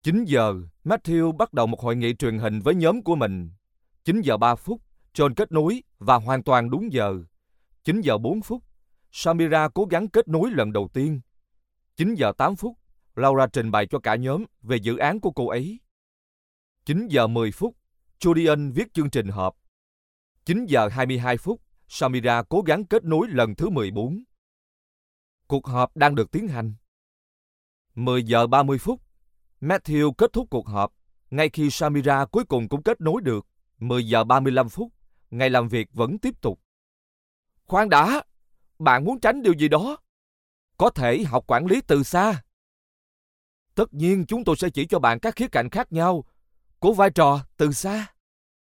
9 giờ, Matthew bắt đầu một hội nghị truyền hình với nhóm của mình. 9 giờ 3 phút, John kết nối và hoàn toàn đúng giờ. 9 giờ 4 phút, Samira cố gắng kết nối lần đầu tiên. 9 giờ 8 phút, Laura trình bày cho cả nhóm về dự án của cô ấy. 9 giờ 10 phút, Julian viết chương trình họp. 9 giờ 22 phút, Samira cố gắng kết nối lần thứ 14. Cuộc họp đang được tiến hành. 10 giờ 30 phút, Matthew kết thúc cuộc họp, ngay khi Samira cuối cùng cũng kết nối được. 10 giờ 35 phút, ngày làm việc vẫn tiếp tục. Khoan đã, bạn muốn tránh điều gì đó? Có thể học quản lý từ xa. Tất nhiên chúng tôi sẽ chỉ cho bạn các khía cạnh khác nhau của vai trò từ xa.